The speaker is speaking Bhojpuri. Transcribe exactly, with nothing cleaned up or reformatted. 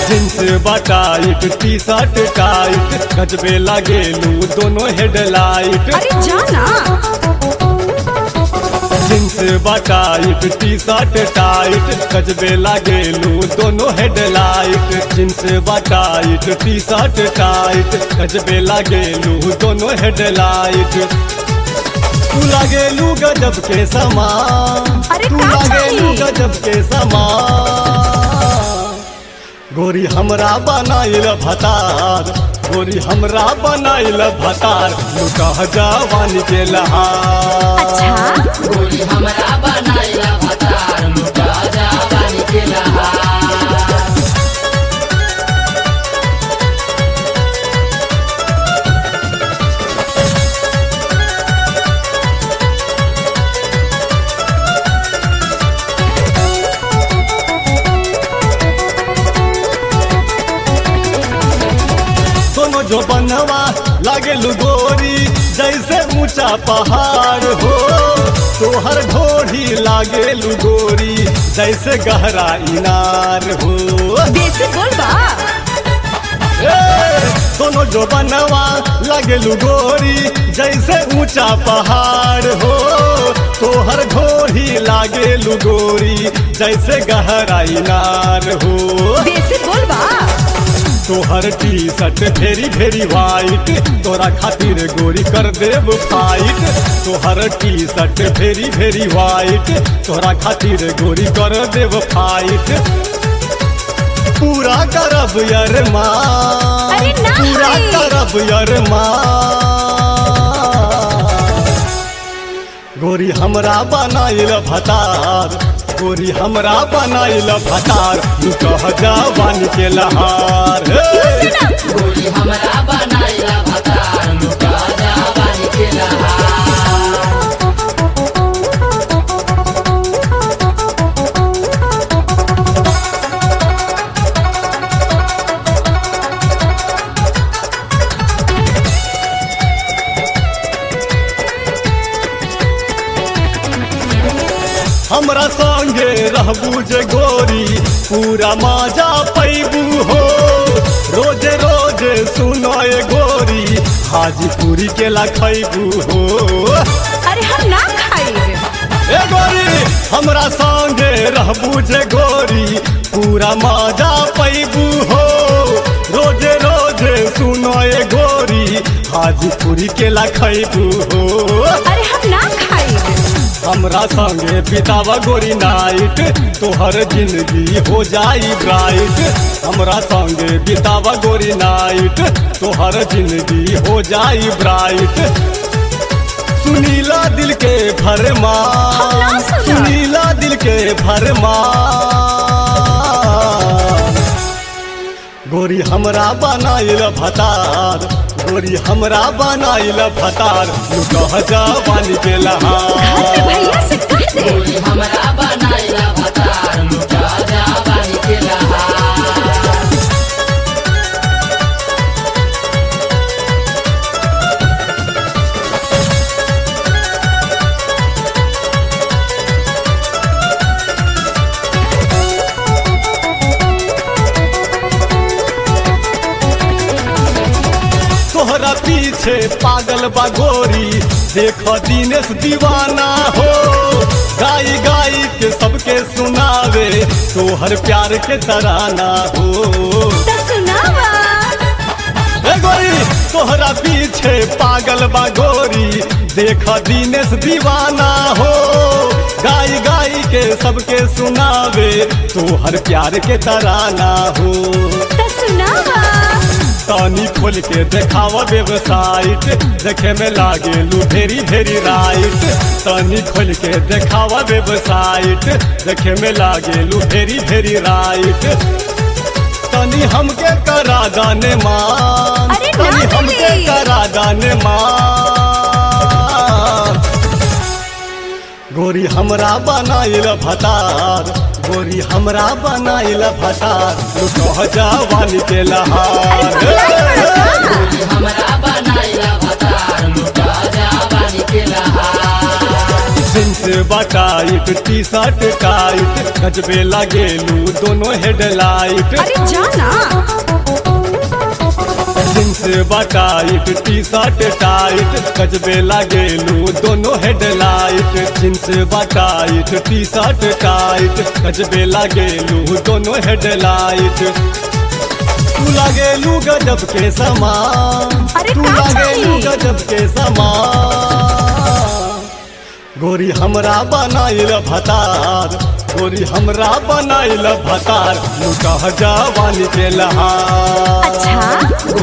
जींस बटाइट टी शर्ट टाइट गजबे लागेलू दोनों हेडलाइट। अरे जाना जींस बटाइट टी शर्ट टाइट गजबे लागेलू दोनों हेडलाइट। जींस बटाइट टी शर्ट टाइट गजबे लागेलू दोनों हेडलाइट। तू लागेलू गजब के समान, अरे तू का लागेलू चाहिए? गजब के समान। गोरी हमरा बनाइल भतार, गोरी हमरा बनाइल भतार लुका जवानी के लहार। अच्छा गोरी हमरा बनाइला भतार लुका जवानी के लहार। दोनों जो बनवा लागेलू गोरी जैसे ऊंचा पहाड़ हो। तोहर घोड़ी लागेलू गोरी जैसे गहरा इनार हो। देसी बोल बा ए, दोनों जो बनवा लागेलू गोरी जैसे ऊंचा पहाड़ हो। तोहर घोड़ी लागेलू गोरी जैसे गहरा इनार हो। देसी बोल बा तोहर T shirt very very white तोरा खातिर गोरी कर देव फाइट। तोहर T shirt very very white तोरा खातिर गोरी कर देव फाइट। पूरा करब अरमान, अरे ना पूरा है। करब अरमान। गोरी हमरा बनाइल भतार, गोरी हमरा बनाइल भतार लुका जवानी के लहार। हे! गोरी हमरा बनाइला भतार लुका जवानी के लहार। हमरा संगे रहबू जे गोरी पूरा मजा पैबू हो। रोजे रोजे सुनो ए गोरी हाजीपुरी के ला खैबू हो। अरे हम ना खाएंगे। ए गोरी हमरा संगे रहबू जे गोरी पूरा मजा पैबू हो। रोजे रोजे सुनो ए गोरी हाजीपुरी के ला खैबू हो। अरे हम ना खाएंगे। हमरा संगे बितावा गोरी नाइट तोहर जिंदगी हो जाई ब्राइट। हमरा संगे बितावा गोरी नाइट तोहर जिंदगी हो जाई ब्राइट। सुनीला दिल के फरमान, हम ना सुना। सुनीला दिल के फरमान। गोरी हमरा बनाइल भतार, गोरी हमरा बनाइल भतार लुका जवानी के घर लहार। पे भैया से कह दे गोरी हमरा बनाइला भतार लुका जवानी के लहार। तोहरा पीछे पागल बा गोरी देख दिनेश दीवाना हो। गाई गाई के सबके सुनावे तोहर प्यार के तराना हो। तो सुनावा ए गोरी तोहरा पीछे पागल बा गोरी देख दिनेश दीवाना हो। गाई गाई के सबके सुनावे तोहर प्यार के तराना हो। तो सुनावा तानी खोल के देखावा वेबसाइट देखे में लागेलू भेरी भेरी राइट। तानी खोल के देखावा वेबसाइट देखे में लागेलू भेरी भेरी राइट। तानी हमके करा गाने मान, अरे ना तानी हमके दीदी। करा गाने मान। गोरी हमरा बनाइल भतार, गोरी हमरा बनाइल भतार लुका जवानी के लहार। अरे पगलाई बड़ा का? गोरी हमरा बनाइला भतार लुका जवानी के लहार। जींस बटाइट टी शर्ट टाइट गजबे लगेलू दोनों हेडलाइट अरे जाना जींस बटाइट टी शर्ट टाइट गजबे लगेलू दोनों हेडलाइट जींस बटाइट टी शर्ट टाइट गजबे लगेलू दोनों हेडलाइट तू लगेलू गजब के समान अरे तू का लगेलू चाहिए? गजब के समान गोरी हमरा बनाइल भतार गोरी हमरा बनाइल भतार लुका जवानी के लहार अच्छा